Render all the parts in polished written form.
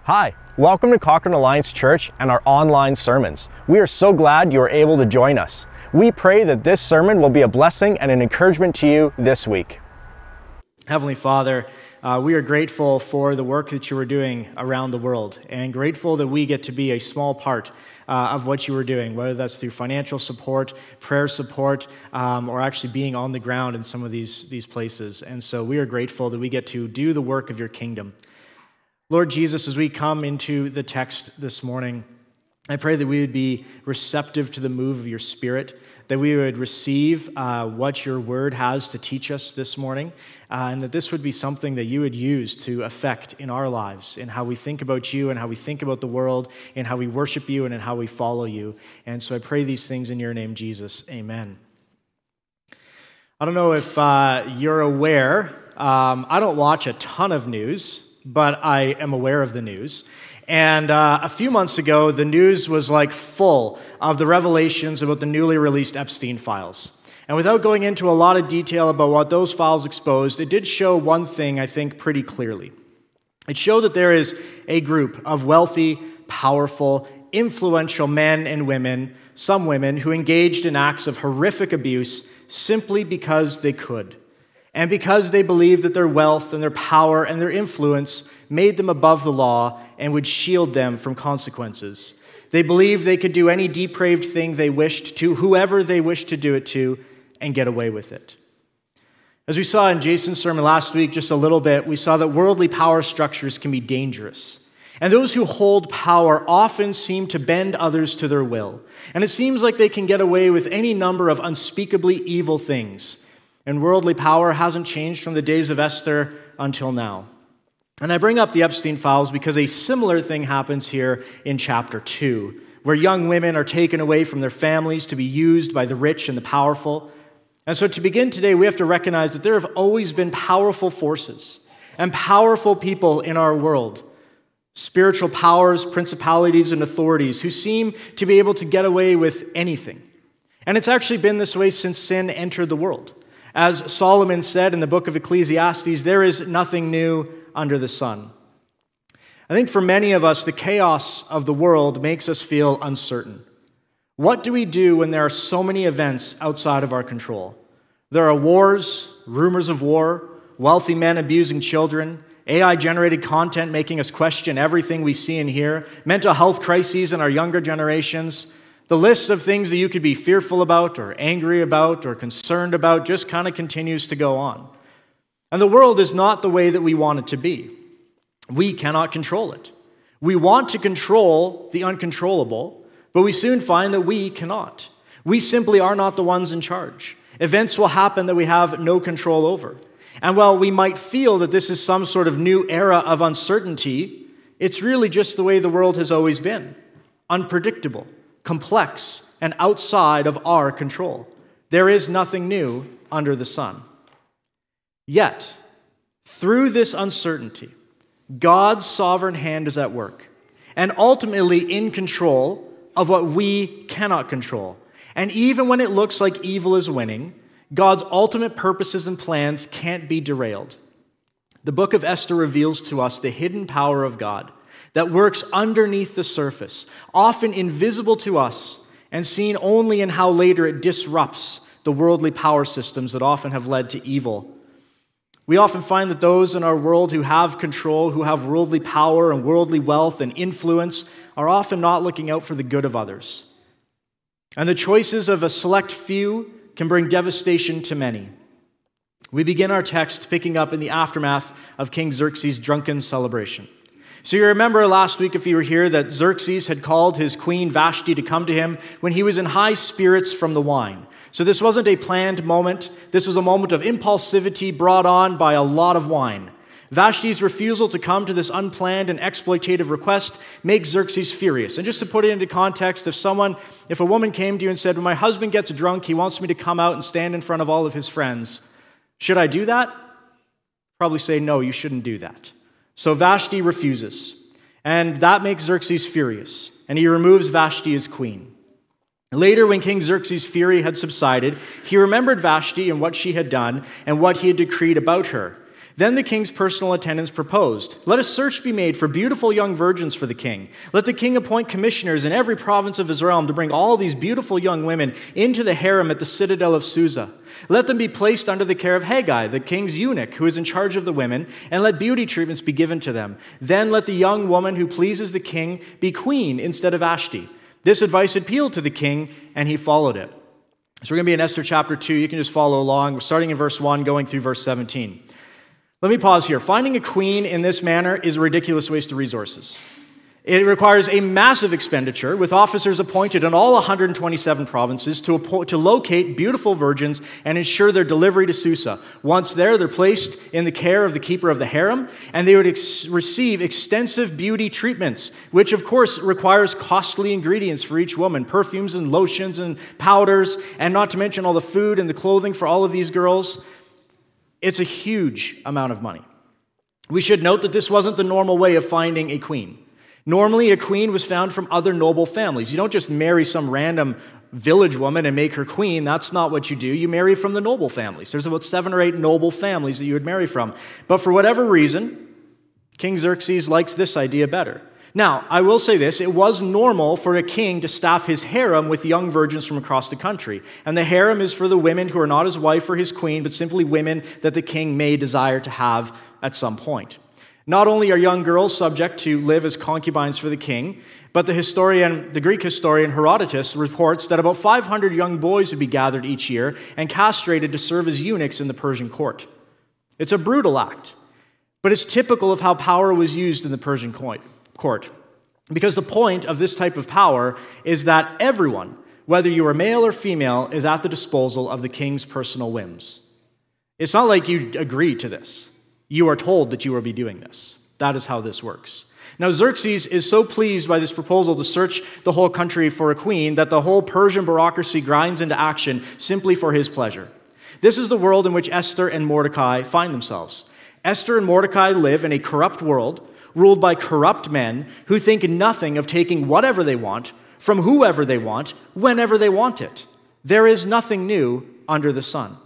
Hi, welcome to Cochrane Alliance Church and our online sermons. We are so glad you are able to join us. We pray that this sermon will be a blessing and an encouragement to you this week. Heavenly Father, we are grateful for the work that you are doing around the world, and grateful that we get to be a small part of what you are doing, whether that's through financial support, prayer support, or actually being on the ground in some of these places. And so we are grateful that we get to do the work of your kingdom. Lord Jesus, as we come into the text this morning, I pray that we would be receptive to the move of your Spirit, that we would receive what your word has to teach us this morning, and that this would be something that you would use to affect in our lives, in how we think about you and how we think about the world, in how we worship you and in how we follow you. And so I pray these things in your name, Jesus. Amen. I don't know if you're aware, I don't watch a ton of news, but I am aware of the news. And a few months ago, the news was full of the revelations about the newly released Epstein files. And without going into a lot of detail about what those files exposed, it did show one thing, I think, pretty clearly. It showed that there is a group of wealthy, powerful, influential men and women, some women, who engaged in acts of horrific abuse simply because they could. And because they believed that their wealth and their power and their influence made them above the law and would shield them from consequences. They believed they could do any depraved thing they wished to, whoever they wished to do it to, and get away with it. As we saw in Jason's sermon last week, just a little bit, we saw that worldly power structures can be dangerous. And those who hold power often seem to bend others to their will. And it seems like they can get away with any number of unspeakably evil things. And worldly power hasn't changed from the days of Esther until now. And I bring up the Epstein files because a similar thing happens here in chapter 2, where young women are taken away from their families to be used by the rich and the powerful. And so to begin today, we have to recognize that there have always been powerful forces and powerful people in our world, spiritual powers, principalities, and authorities who seem to be able to get away with anything. And it's actually been this way since sin entered the world. As Solomon said in the book of Ecclesiastes, there is nothing new under the sun. I think for many of us, the chaos of the world makes us feel uncertain. What do we do when there are so many events outside of our control? There are wars, rumors of war, wealthy men abusing children, AI-generated content making us question everything we see and hear, mental health crises in our younger generations. The list of things that you could be fearful about or angry about or concerned about just kind of continues to go on. And the world is not the way that we want it to be. We cannot control it. We want to control the uncontrollable, but we soon find that we cannot. We simply are not the ones in charge. Events will happen that we have no control over. And while we might feel that this is some sort of new era of uncertainty, it's really just the way the world has always been. Unpredictable, complex, and outside of our control. There is nothing new under the sun. Yet, through this uncertainty, God's sovereign hand is at work, and ultimately in control of what we cannot control. And even when it looks like evil is winning, God's ultimate purposes and plans can't be derailed. The book of Esther reveals to us the hidden power of God that works underneath the surface, often invisible to us and seen only in how later it disrupts the worldly power systems that often have led to evil. We often find that those in our world who have control, who have worldly power and worldly wealth and influence, are often not looking out for the good of others. And the choices of a select few can bring devastation to many. We begin our text picking up in the aftermath of King Xerxes' drunken celebration. So you remember last week, if you were here, that Xerxes had called his queen Vashti to come to him when he was in high spirits from the wine. So this wasn't a planned moment. This was a moment of impulsivity brought on by a lot of wine. Vashti's refusal to come to this unplanned and exploitative request makes Xerxes furious. And just to put it into context, if a woman came to you and said, when my husband gets drunk, he wants me to come out and stand in front of all of his friends, should I do that? Probably say, no, you shouldn't do that. So Vashti refuses, and that makes Xerxes furious, and he removes Vashti as queen. Later, when King Xerxes' fury had subsided, he remembered Vashti and what she had done and what he had decreed about her. Then the king's personal attendants proposed, "Let a search be made for beautiful young virgins for the king. Let the king appoint commissioners in every province of his realm to bring all these beautiful young women into the harem at the citadel of Susa. Let them be placed under the care of Haggai, the king's eunuch, who is in charge of the women, and let beauty treatments be given to them. Then let the young woman who pleases the king be queen instead of Vashti." This advice appealed to the king, and he followed it. So we're going to be in Esther chapter 2. You can just follow along. We're starting in verse 1, going through verse 17. Let me pause here. Finding a queen in this manner is a ridiculous waste of resources. It requires a massive expenditure with officers appointed in all 127 provinces to locate beautiful virgins and ensure their delivery to Susa. Once there, they're placed in the care of the keeper of the harem, and they would receive extensive beauty treatments, which of course requires costly ingredients for each woman, perfumes and lotions and powders, and not to mention all the food and the clothing for all of these girls. It's a huge amount of money. We should note that this wasn't the normal way of finding a queen. Normally, a queen was found from other noble families. You don't just marry some random village woman and make her queen. That's not what you do. You marry from the noble families. There's about 7 or 8 noble families that you would marry from. But for whatever reason, King Xerxes likes this idea better. Now, I will say this, it was normal for a king to staff his harem with young virgins from across the country. And the harem is for the women who are not his wife or his queen, but simply women that the king may desire to have at some point. Not only are young girls subject to live as concubines for the king, but the Greek historian Herodotus reports that about 500 young boys would be gathered each year and castrated to serve as eunuchs in the Persian court. It's a brutal act, but it's typical of how power was used in the Persian court. Because the point of this type of power is that everyone, whether you are male or female, is at the disposal of the king's personal whims. It's not like you agree to this. You are told that you will be doing this. That is how this works. Now, Xerxes is so pleased by this proposal to search the whole country for a queen that the whole Persian bureaucracy grinds into action simply for his pleasure. This is the world in which Esther and Mordecai find themselves. Esther and Mordecai live in a corrupt world ruled by corrupt men who think nothing of taking whatever they want from whoever they want, whenever they want it. There is nothing new under the sun.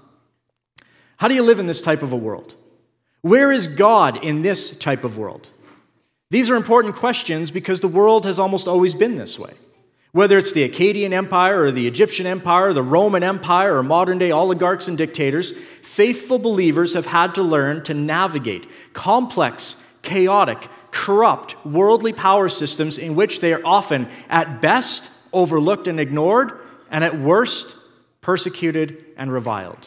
How do you live in this type of a world? Where is God in this type of world? These are important questions because the world has almost always been this way. Whether it's the Akkadian Empire or the Egyptian Empire, the Roman Empire, or modern-day oligarchs and dictators, faithful believers have had to learn to navigate complex, chaotic, corrupt, worldly power systems in which they are often, at best, overlooked and ignored, and at worst, persecuted and reviled.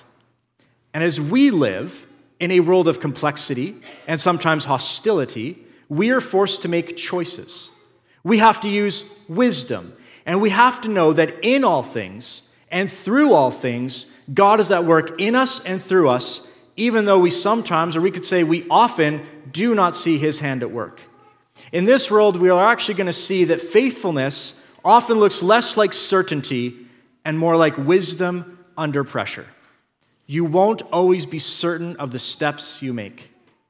And as we live in a world of complexity and sometimes hostility, we are forced to make choices. We have to use wisdom, and we have to know that in all things and through all things, God is at work in us and through us, even though we sometimes, or we could say we often, do not see his hand at work. In this world, we are actually going to see that faithfulness often looks less like certainty and more like wisdom under pressure. You won't always be certain of the steps you make,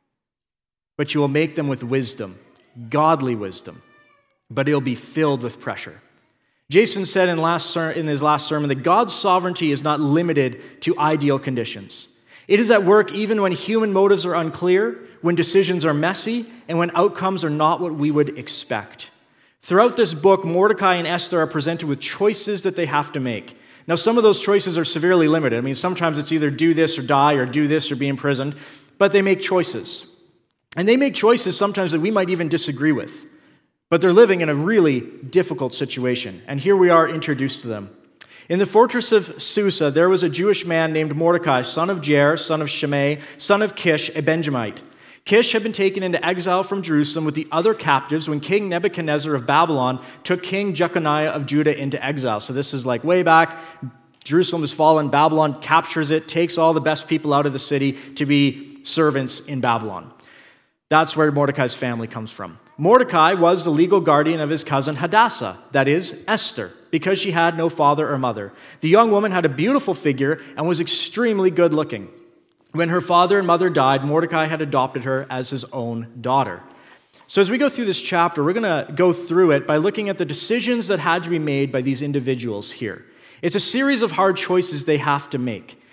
but you will make them with wisdom, godly wisdom, but it'll be filled with pressure. Jason said in his last sermon that God's sovereignty is not limited to ideal conditions. It is at work even when human motives are unclear, when decisions are messy, and when outcomes are not what we would expect. Throughout this book, Mordecai and Esther are presented with choices that they have to make. Now, some of those choices are severely limited. I mean, sometimes it's either do this or die, or do this or be imprisoned, but they make choices. And they make choices sometimes that we might even disagree with, but they're living in a really difficult situation. And here we are introduced to them. In the fortress of Susa, there was a Jewish man named Mordecai, son of Jair, son of Shimei, son of Kish, a Benjamite. Kish had been taken into exile from Jerusalem with the other captives when King Nebuchadnezzar of Babylon took King Jeconiah of Judah into exile. So this is like way back. Jerusalem has fallen. Babylon captures it, takes all the best people out of the city to be servants in Babylon. That's where Mordecai's family comes from. Mordecai was the legal guardian of his cousin Hadassah, that is, Esther, because she had no father or mother. The young woman had a beautiful figure and was extremely good looking. When her father and mother died, Mordecai had adopted her as his own daughter. So as we go through this chapter, we're going to go through it by looking at the decisions that had to be made by these individuals here. It's a series of hard choices they have to make.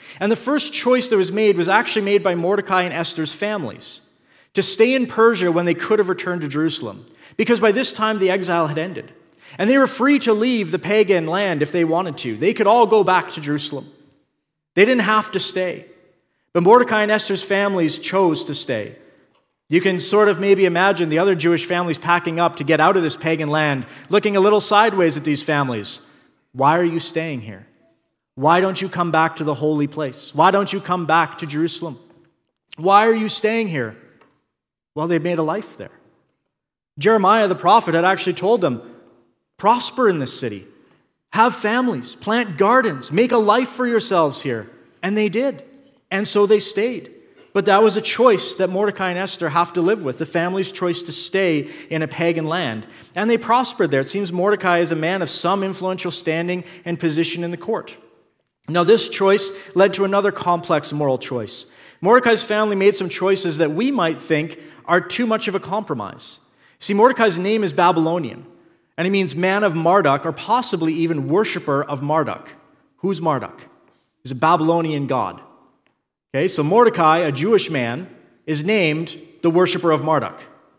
And the first choice that was made actually made by Mordecai and Esther's families to stay in Persia when they could have returned to Jerusalem, because by this time the exile had ended. And they were free to leave the pagan land if they wanted to. They could all go back to Jerusalem. They didn't have to stay. But Mordecai and Esther's families chose to stay. You can sort of maybe imagine the other Jewish families packing up to get out of this pagan land, looking a little sideways at these families. Why are you staying here? Why don't you come back to the holy place? Why don't you come back to Jerusalem? Why are you staying here? Well, they made a life there. Jeremiah the prophet had actually told them, prosper in this city, have families, plant gardens, make a life for yourselves here. And they did. And so they stayed. But that was a choice that Mordecai and Esther have to live with, the family's choice to stay in a pagan land. And they prospered there. It seems Mordecai is a man of some influential standing and position in the court. Now, this choice led to another complex moral choice. Mordecai's family made some choices that we might think are too much of a compromise. See, Mordecai's name is Babylonian, and it means man of Marduk, or possibly even worshiper of Marduk. Who's Marduk? He's a Babylonian god. Okay, so Mordecai, a Jewish man, is named the worshiper of Marduk.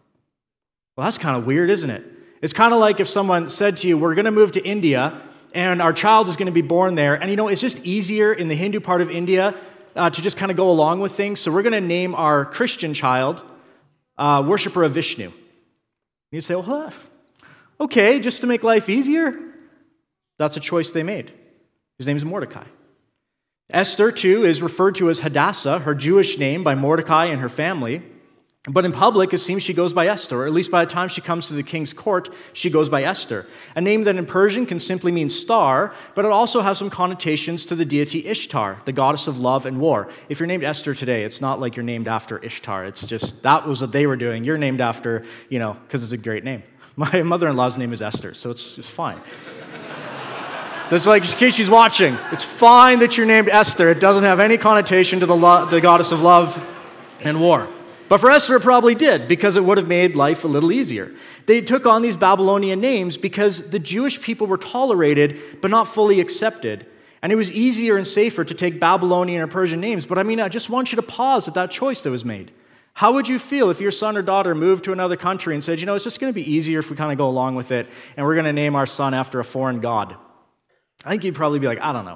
Well, that's kind of weird, isn't it? It's kind of like if someone said to you, we're going to move to India, and our child is going to be born there. And it's just easier in the Hindu part of India to just kind of go along with things. So we're going to name our Christian child worshiper of Vishnu. And you say, well, okay, just to make life easier? That's a choice they made. His name is Mordecai. Esther, too, is referred to as Hadassah, her Jewish name, by Mordecai and her family. But in public, it seems she goes by Esther, or at least by the time she comes to the king's court, she goes by Esther. A name that in Persian can simply mean star, but it also has some connotations to the deity Ishtar, the goddess of love and war. If you're named Esther today, it's not like you're named after Ishtar. It's just, that was what they were doing. You're named after, because it's a great name. My mother-in-law's name is Esther, so it's fine. That's like, in case she's watching, it's fine that you're named Esther. It doesn't have any connotation to the goddess of love and war. But for Esther, it probably did, because it would have made life a little easier. They took on these Babylonian names because the Jewish people were tolerated, but not fully accepted. And it was easier and safer to take Babylonian or Persian names. But I just want you to pause at that choice that was made. How would you feel if your son or daughter moved to another country and said, it's just going to be easier if we kind of go along with it, and we're going to name our son after a foreign god? I think you'd probably be like, I don't know.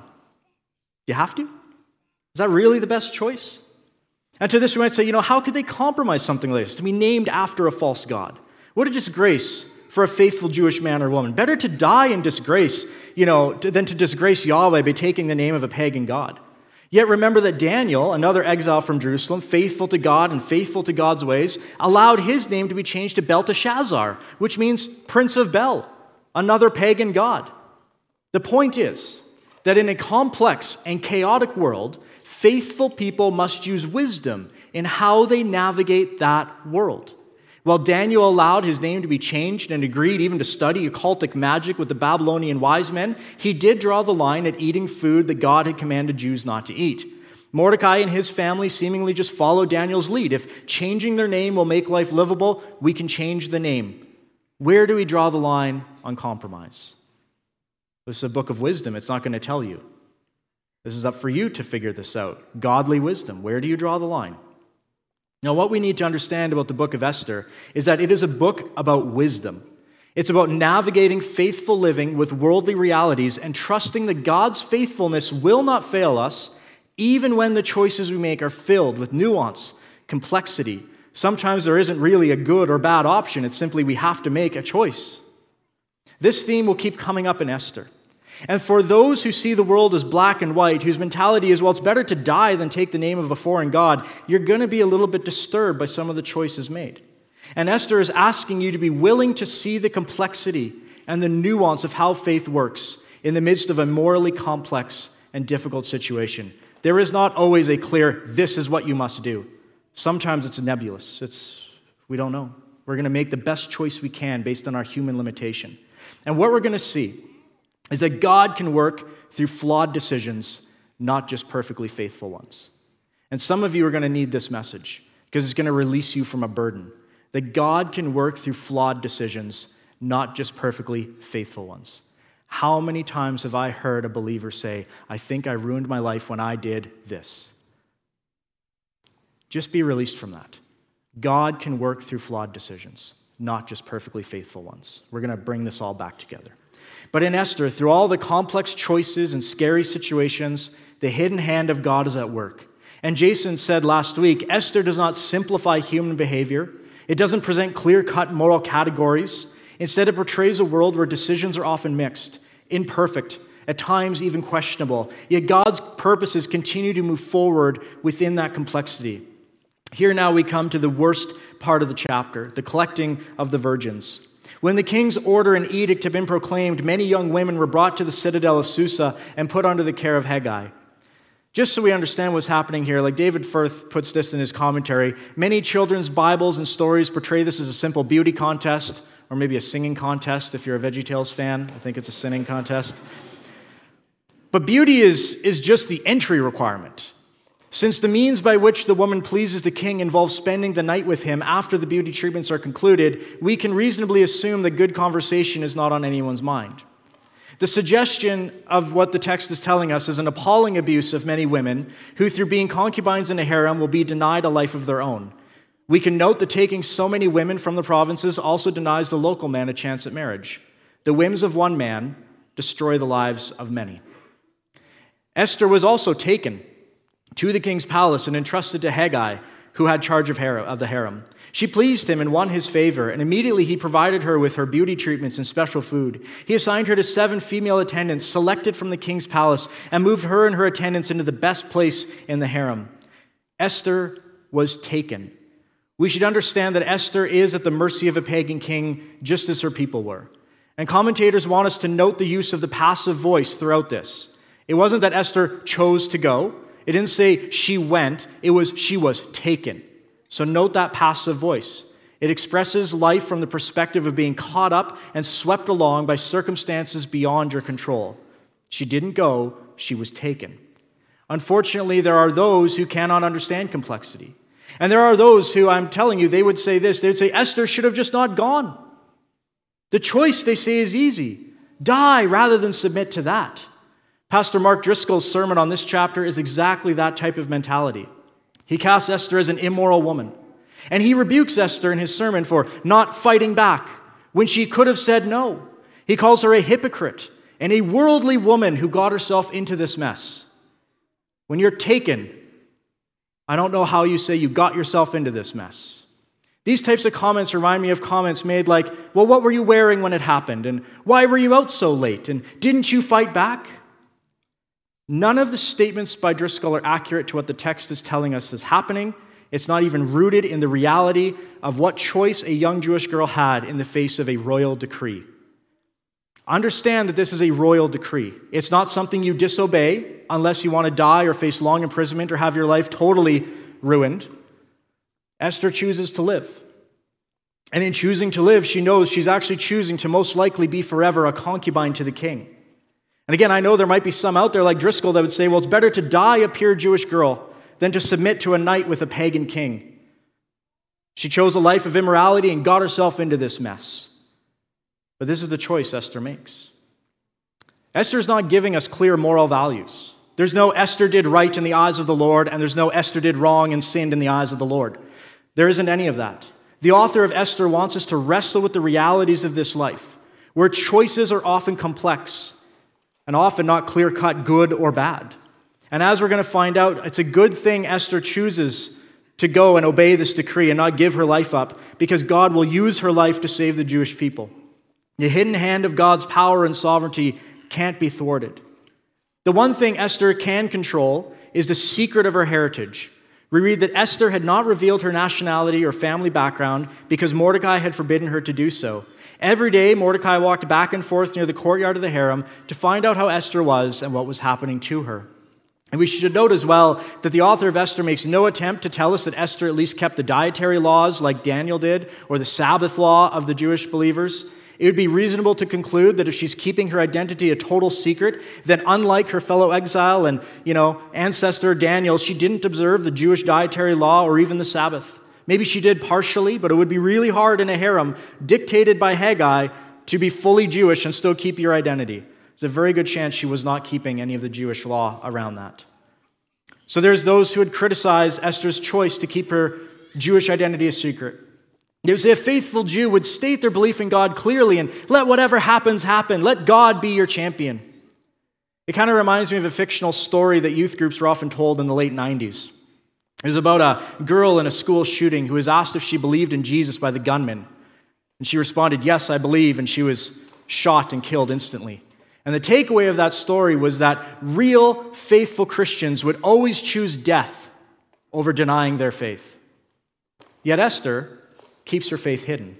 You have to? Is that really the best choice? And to this we might say, how could they compromise something like this, to be named after a false god? What a disgrace for a faithful Jewish man or woman. Better to die in disgrace, than to disgrace Yahweh by taking the name of a pagan god. Yet remember that Daniel, another exile from Jerusalem, faithful to God and faithful to God's ways, allowed his name to be changed to Belteshazzar, which means Prince of Bel, another pagan god. The point is that in a complex and chaotic world, faithful people must use wisdom in how they navigate that world. While Daniel allowed his name to be changed and agreed even to study occultic magic with the Babylonian wise men, he did draw the line at eating food that God had commanded Jews not to eat. Mordecai and his family seemingly just followed Daniel's lead. If changing their name will make life livable, we can change the name. Where do we draw the line on compromise? This is a book of wisdom. It's not going to tell you. This is up for you to figure this out. Godly wisdom. Where do you draw the line? Now, what we need to understand about the book of Esther is that it is a book about wisdom. It's about navigating faithful living with worldly realities and trusting that God's faithfulness will not fail us, even when the choices we make are filled with nuance, complexity. Sometimes there isn't really a good or bad option. It's simply we have to make a choice. This theme will keep coming up in Esther. And for those who see the world as black and white, whose mentality is, well, it's better to die than take the name of a foreign god, you're going to be a little bit disturbed by some of the choices made. And Esther is asking you to be willing to see the complexity and the nuance of how faith works in the midst of a morally complex and difficult situation. There is not always a clear, this is what you must do. Sometimes it's nebulous. We don't know. We're going to make the best choice we can based on our human limitation. And what we're going to see is that God can work through flawed decisions, not just perfectly faithful ones. And some of you are going to need this message because it's going to release you from a burden. That God can work through flawed decisions, not just perfectly faithful ones. How many times have I heard a believer say, I think I ruined my life when I did this? Just be released from that. God can work through flawed decisions, not just perfectly faithful ones. We're going to bring this all back together. But in Esther, through all the complex choices and scary situations, the hidden hand of God is at work. And Jason said last week, Esther does not simplify human behavior. It doesn't present clear-cut moral categories. Instead, it portrays a world where decisions are often mixed, imperfect, at times even questionable. Yet God's purposes continue to move forward within that complexity. Here now we come to the worst part of the chapter, the collecting of the virgins. When the king's order and edict had been proclaimed, many young women were brought to the citadel of Susa and put under the care of Hegai. Just so we understand what's happening here, like David Firth puts this in his commentary, many children's Bibles and stories portray this as a simple beauty contest, or maybe a singing contest if you're a VeggieTales fan. I think it's a singing contest. But beauty is just the entry requirement. Since the means by which the woman pleases the king involves spending the night with him after the beauty treatments are concluded, we can reasonably assume that good conversation is not on anyone's mind. The suggestion of what the text is telling us is an appalling abuse of many women who, through being concubines in a harem, will be denied a life of their own. We can note that taking so many women from the provinces also denies the local man a chance at marriage. The whims of one man destroy the lives of many. Esther was also taken to the king's palace and entrusted to Hegai, who had charge of the harem. She pleased him and won his favor, and immediately he provided her with her beauty treatments and special food. He assigned her to 7 female attendants selected from the king's palace and moved her and her attendants into the best place in the harem. Esther was taken. We should understand that Esther is at the mercy of a pagan king, just as her people were. And commentators want us to note the use of the passive voice throughout this. It wasn't that Esther chose to go. It didn't say she went, it was she was taken. So note that passive voice. It expresses life from the perspective of being caught up and swept along by circumstances beyond your control. She didn't go, she was taken. Unfortunately, there are those who cannot understand complexity. And there are those who, I'm telling you, they would say this. They would say, Esther should have just not gone. The choice, they say, is easy. Die rather than submit to that. Pastor Mark Driscoll's sermon on this chapter is exactly that type of mentality. He casts Esther as an immoral woman. And he rebukes Esther in his sermon for not fighting back when she could have said no. He calls her a hypocrite and a worldly woman who got herself into this mess. When you're taken, I don't know how you say you got yourself into this mess. These types of comments remind me of comments made like, well, what were you wearing when it happened? And why were you out so late? And didn't you fight back? None of the statements by Driscoll are accurate to what the text is telling us is happening. It's not even rooted in the reality of what choice a young Jewish girl had in the face of a royal decree. Understand that this is a royal decree. It's not something you disobey unless you want to die or face long imprisonment or have your life totally ruined. Esther chooses to live. And in choosing to live, she knows she's actually choosing to most likely be forever a concubine to the king. And again, I know there might be some out there like Driscoll that would say, well, it's better to die a pure Jewish girl than to submit to a night with a pagan king. She chose a life of immorality and got herself into this mess. But this is the choice Esther makes. Esther's not giving us clear moral values. There's no Esther did right in the eyes of the Lord, and there's no Esther did wrong and sinned in the eyes of the Lord. There isn't any of that. The author of Esther wants us to wrestle with the realities of this life, where choices are often complex and often not clear-cut good or bad. And as we're going to find out, it's a good thing Esther chooses to go and obey this decree and not give her life up, because God will use her life to save the Jewish people. The hidden hand of God's power and sovereignty can't be thwarted. The one thing Esther can control is the secret of her heritage. We read that Esther had not revealed her nationality or family background because Mordecai had forbidden her to do so. Every day, Mordecai walked back and forth near the courtyard of the harem to find out how Esther was and what was happening to her. And we should note as well that the author of Esther makes no attempt to tell us that Esther at least kept the dietary laws like Daniel did, or the Sabbath law of the Jewish believers. It would be reasonable to conclude that if she's keeping her identity a total secret, then unlike her fellow exile and, ancestor Daniel, she didn't observe the Jewish dietary law or even the Sabbath. Maybe she did partially, but it would be really hard in a harem dictated by Hegai to be fully Jewish and still keep your identity. There's a very good chance she was not keeping any of the Jewish law around that. So there's those who would criticize Esther's choice to keep her Jewish identity a secret. It was a faithful Jew would state their belief in God clearly and let whatever happens happen. Let God be your champion. It kind of reminds me of a fictional story that youth groups were often told in the late 90s. It was about a girl in a school shooting who was asked if she believed in Jesus by the gunman. And she responded, "Yes, I believe," and she was shot and killed instantly. And the takeaway of that story was that real, faithful Christians would always choose death over denying their faith. Yet Esther keeps her faith hidden.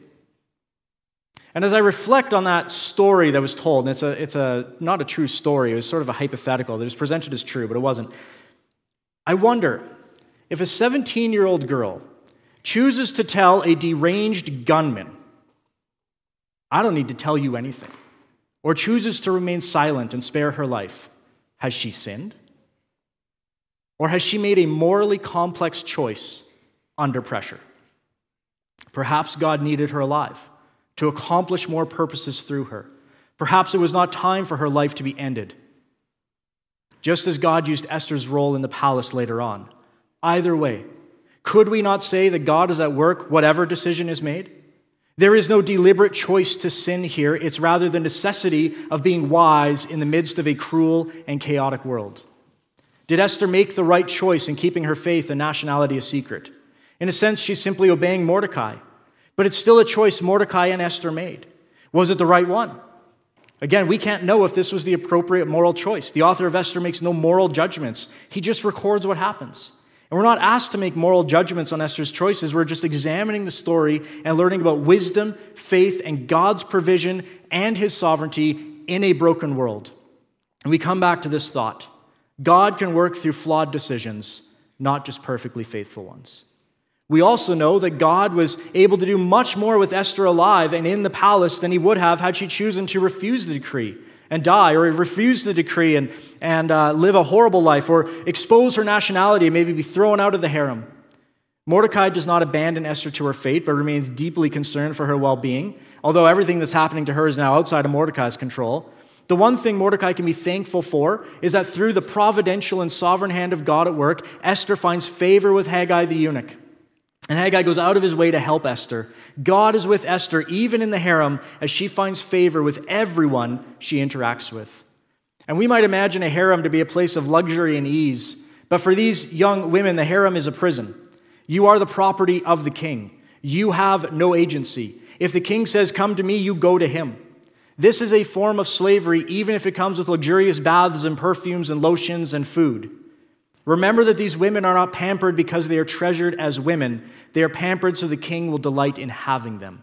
And as I reflect on that story that was told, and it's not a true story, it was sort of a hypothetical that was presented as true, but it wasn't. I wonder if a 17-year-old girl chooses to tell a deranged gunman, "I don't need to tell you anything," or chooses to remain silent and spare her life, has she sinned? Or has she made a morally complex choice under pressure? Perhaps God needed her alive to accomplish more purposes through her. Perhaps it was not time for her life to be ended. Just as God used Esther's role in the palace later on. Either way, could we not say that God is at work whatever decision is made? There is no deliberate choice to sin here. It's rather the necessity of being wise in the midst of a cruel and chaotic world. Did Esther make the right choice in keeping her faith and nationality a secret? In a sense, she's simply obeying Mordecai. But it's still a choice Mordecai and Esther made. Was it the right one? Again, we can't know if this was the appropriate moral choice. The author of Esther makes no moral judgments. He just records what happens. And we're not asked to make moral judgments on Esther's choices. We're just examining the story and learning about wisdom, faith, and God's provision and his sovereignty in a broken world. And we come back to this thought. God can work through flawed decisions, not just perfectly faithful ones. We also know that God was able to do much more with Esther alive and in the palace than he would have had she chosen to refuse the decree and die, or refuse the decree and live a horrible life, or expose her nationality and maybe be thrown out of the harem. Mordecai does not abandon Esther to her fate, but remains deeply concerned for her well-being, although everything that's happening to her is now outside of Mordecai's control. The one thing Mordecai can be thankful for is that through the providential and sovereign hand of God at work, Esther finds favor with Haggai the eunuch. And Haggai goes out of his way to help Esther. God is with Esther even in the harem as she finds favor with everyone she interacts with. And we might imagine a harem to be a place of luxury and ease. But for these young women, the harem is a prison. You are the property of the king. You have no agency. If the king says, "Come to me," you go to him. This is a form of slavery, even if it comes with luxurious baths and perfumes and lotions and food. Remember that these women are not pampered because they are treasured as women. They are pampered so the king will delight in having them.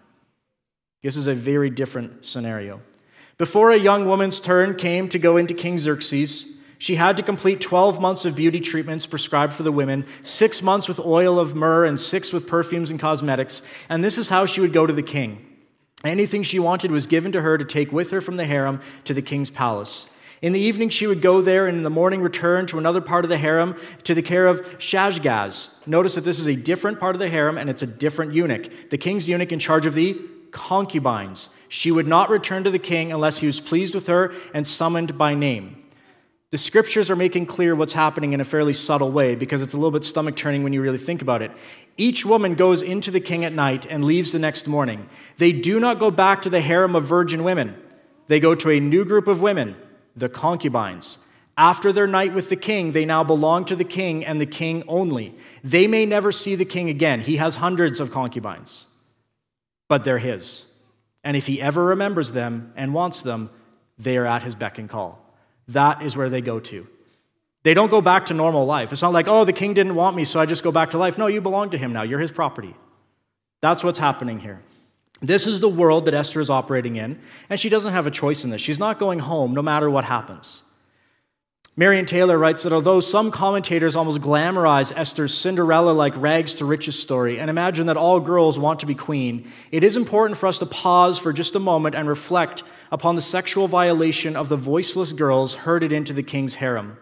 This is a very different scenario. Before a young woman's turn came to go into King Xerxes, she had to complete 12 months of beauty treatments prescribed for the women, 6 months with oil of myrrh and 6 with perfumes and cosmetics, and this is how she would go to the king. Anything she wanted was given to her to take with her from the harem to the king's palace. In the evening, she would go there, and in the morning return to another part of the harem to the care of Shashgaz. Notice that this is a different part of the harem, and it's a different eunuch. The king's eunuch in charge of the concubines. She would not return to the king unless he was pleased with her and summoned by name. The scriptures are making clear what's happening in a fairly subtle way, because it's a little bit stomach-turning when you really think about it. Each woman goes into the king at night and leaves the next morning. They do not go back to the harem of virgin women. They go to a new group of women, the concubines. After their night with the king, they now belong to the king and the king only. They may never see the king again. He has hundreds of concubines, but they're his. And if he ever remembers them and wants them, they are at his beck and call. That is where they go to. They don't go back to normal life. It's not like, "Oh, the king didn't want me, so I just go back to life." No, you belong to him now. You're his property. That's what's happening here. This is the world that Esther is operating in, and she doesn't have a choice in this. She's not going home no matter what happens. Marion Taylor writes that although some commentators almost glamorize Esther's Cinderella-like rags to riches story and imagine that all girls want to be queen, it is important for us to pause for just a moment and reflect upon the sexual violation of the voiceless girls herded into the king's harem.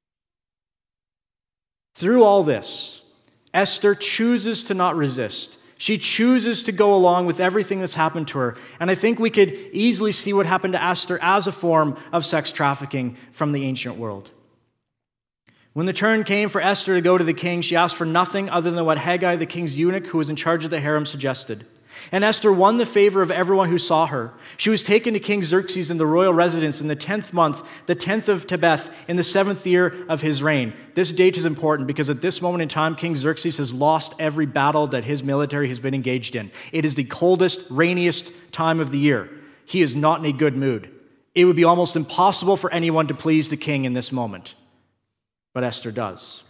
Through all this, Esther chooses to not resist. She chooses to go along with everything that's happened to her. And I think we could easily see what happened to Esther as a form of sex trafficking from the ancient world. When the turn came for Esther to go to the king, she asked for nothing other than what Haggai, the king's eunuch who was in charge of the harem, suggested. And Esther won the favor of everyone who saw her. She was taken to King Xerxes in the royal residence in the 10th month, the 10th of Tebeth, in the 7th year of his reign. This date is important because at this moment in time, King Xerxes has lost every battle that his military has been engaged in. It is the coldest, rainiest time of the year. He is not in a good mood. It would be almost impossible for anyone to please the king in this moment. But Esther does.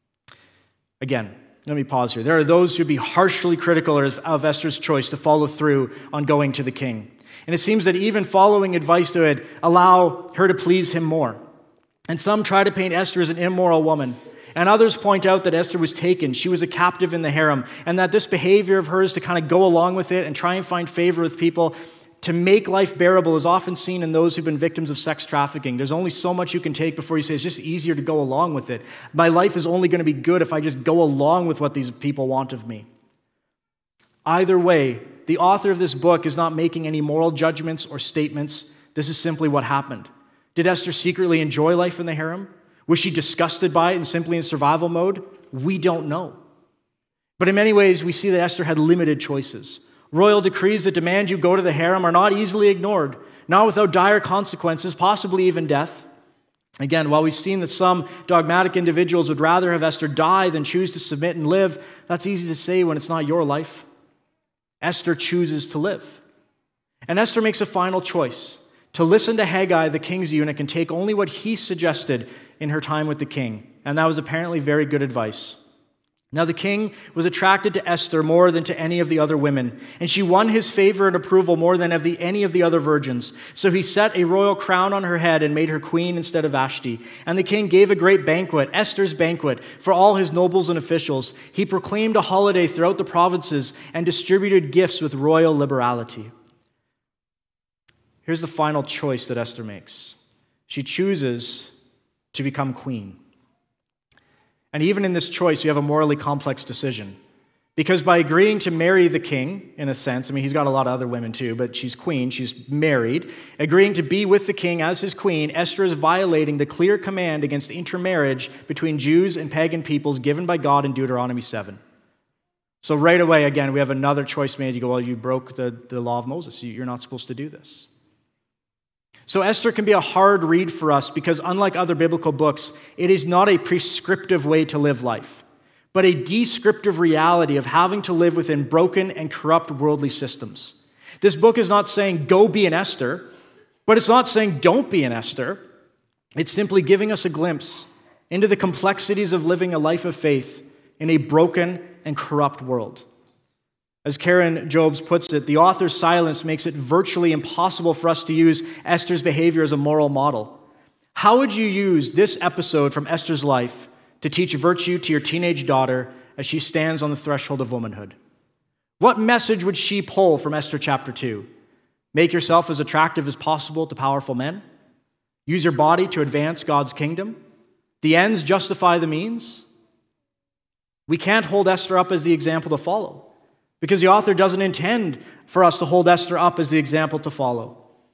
Again, let me pause here. There are those who would be harshly critical of Esther's choice to follow through on going to the king. And it seems that even following advice would allow her to please him more. And some try to paint Esther as an immoral woman. And others point out that Esther was taken. She was a captive in the harem. And that this behavior of hers to kind of go along with it and try and find favor with people to make life bearable is often seen in those who've been victims of sex trafficking. There's only so much you can take before you say, it's just easier to go along with it. My life is only going to be good if I just go along with what these people want of me. Either way, the author of this book is not making any moral judgments or statements. This is simply what happened. Did Esther secretly enjoy life in the harem? Was she disgusted by it and simply in survival mode? We don't know. But in many ways, we see that Esther had limited choices. Royal decrees that demand you go to the harem are not easily ignored, not without dire consequences, possibly even death. Again, while we've seen that some dogmatic individuals would rather have Esther die than choose to submit and live, that's easy to say when it's not your life. Esther chooses to live. And Esther makes a final choice, to listen to Haggai, the king's eunuch, and take only what he suggested in her time with the king. And that was apparently very good advice. Now the king was attracted to Esther more than to any of the other women, and she won his favor and approval more than any of the other virgins. So he set a royal crown on her head and made her queen instead of Vashti. And the king gave a great banquet, Esther's banquet, for all his nobles and officials. He proclaimed a holiday throughout the provinces and distributed gifts with royal liberality. Here's the final choice that Esther makes. She chooses to become queen. And even in this choice, you have a morally complex decision. Because by agreeing to marry the king, in a sense, I mean, he's got a lot of other women too, but she's queen, she's married. Agreeing to be with the king as his queen, Esther is violating the clear command against intermarriage between Jews and pagan peoples given by God in Deuteronomy 7. So right away, again, we have another choice made. You go, well, you broke the law of Moses. You're not supposed to do this. So Esther can be a hard read for us because unlike other biblical books, it is not a prescriptive way to live life, but a descriptive reality of having to live within broken and corrupt worldly systems. This book is not saying go be an Esther, but it's not saying don't be an Esther. It's simply giving us a glimpse into the complexities of living a life of faith in a broken and corrupt world. As Karen Jobes puts it, the author's silence makes it virtually impossible for us to use Esther's behavior as a moral model. How would you use this episode from Esther's life to teach virtue to your teenage daughter as she stands on the threshold of womanhood? What message would she pull from Esther chapter 2? Make yourself as attractive as possible to powerful men? Use your body to advance God's kingdom? The ends justify the means? We can't hold Esther up as the example to follow, because the author doesn't intend for us to hold Esther up as the example to follow.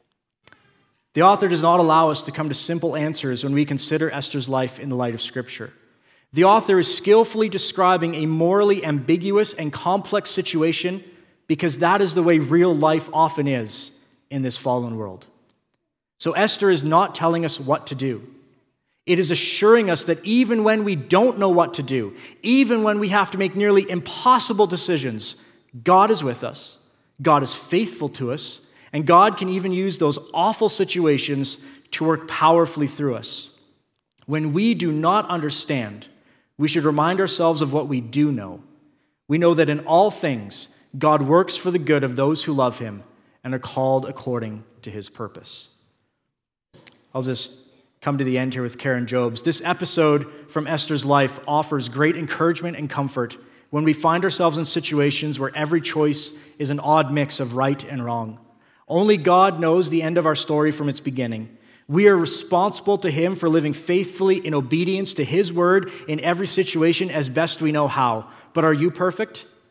The author does not allow us to come to simple answers when we consider Esther's life in the light of Scripture. The author is skillfully describing a morally ambiguous and complex situation because that is the way real life often is in this fallen world. So Esther is not telling us what to do. It is assuring us that even when we don't know what to do, even when we have to make nearly impossible decisions, God is with us, God is faithful to us, and God can even use those awful situations to work powerfully through us. When we do not understand, we should remind ourselves of what we do know. We know that in all things, God works for the good of those who love him and are called according to his purpose. I'll just come to the end here with Karen Jobes. This episode from Esther's life offers great encouragement and comfort when we find ourselves in situations where every choice is an odd mix of right and wrong. Only God knows the end of our story from its beginning. We are responsible to him for living faithfully in obedience to his word in every situation as best we know how. But are you perfect?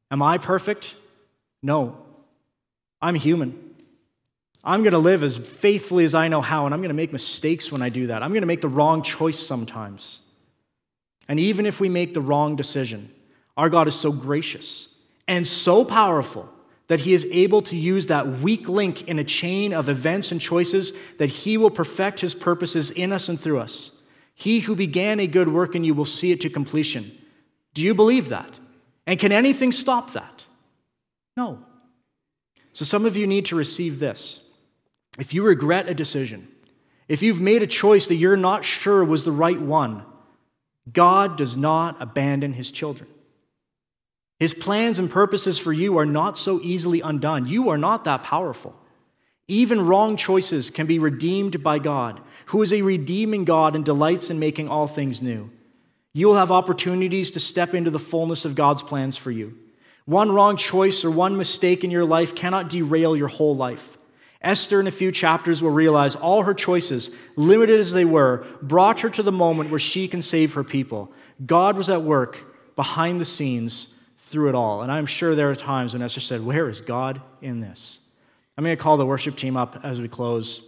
Am I perfect? No. I'm human. I'm going to live as faithfully as I know how, and I'm going to make mistakes when I do that. I'm going to make the wrong choice sometimes. And even if we make the wrong decision, our God is so gracious and so powerful that he is able to use that weak link in a chain of events and choices that he will perfect his purposes in us and through us. He who began a good work in you will see it to completion. Do you believe that? And can anything stop that? No. So some of you need to receive this. If you regret a decision, if you've made a choice that you're not sure was the right one, God does not abandon his children. His plans and purposes for you are not so easily undone. You are not that powerful. Even wrong choices can be redeemed by God, who is a redeeming God and delights in making all things new. You will have opportunities to step into the fullness of God's plans for you. One wrong choice or one mistake in your life cannot derail your whole life. Esther, in a few chapters, will realize all her choices, limited as they were, brought her to the moment where she can save her people. God was at work behind the scenes through it all. And I'm sure there are times when Esther said, "Where is God in this?" I'm going to call the worship team up as we close.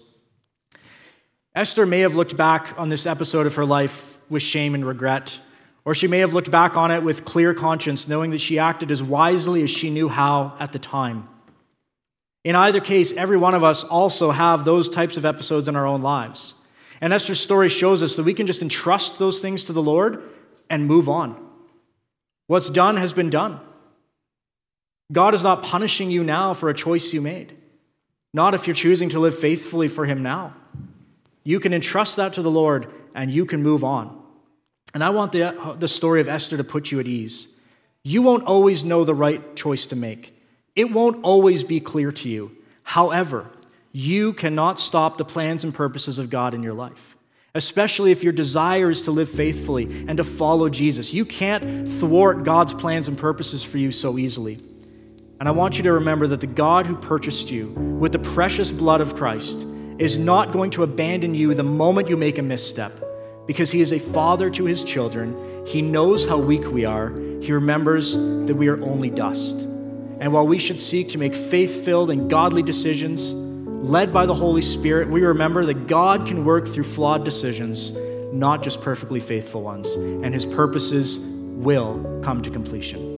Esther may have looked back on this episode of her life with shame and regret, or she may have looked back on it with clear conscience, knowing that she acted as wisely as she knew how at the time. In either case, every one of us also have those types of episodes in our own lives. And Esther's story shows us that we can just entrust those things to the Lord and move on. What's done has been done. God is not punishing you now for a choice you made. Not if you're choosing to live faithfully for him now. You can entrust that to the Lord and you can move on. And I want the story of Esther to put you at ease. You won't always know the right choice to make. It won't always be clear to you. However, you cannot stop the plans and purposes of God in your life, especially if your desire is to live faithfully and to follow Jesus. You can't thwart God's plans and purposes for you so easily. And I want you to remember that the God who purchased you with the precious blood of Christ is not going to abandon you the moment you make a misstep, because he is a father to his children. He knows how weak we are. He remembers that we are only dust. And while we should seek to make faith-filled and godly decisions, led by the Holy Spirit, we remember that God can work through flawed decisions, not just perfectly faithful ones, and his purposes will come to completion.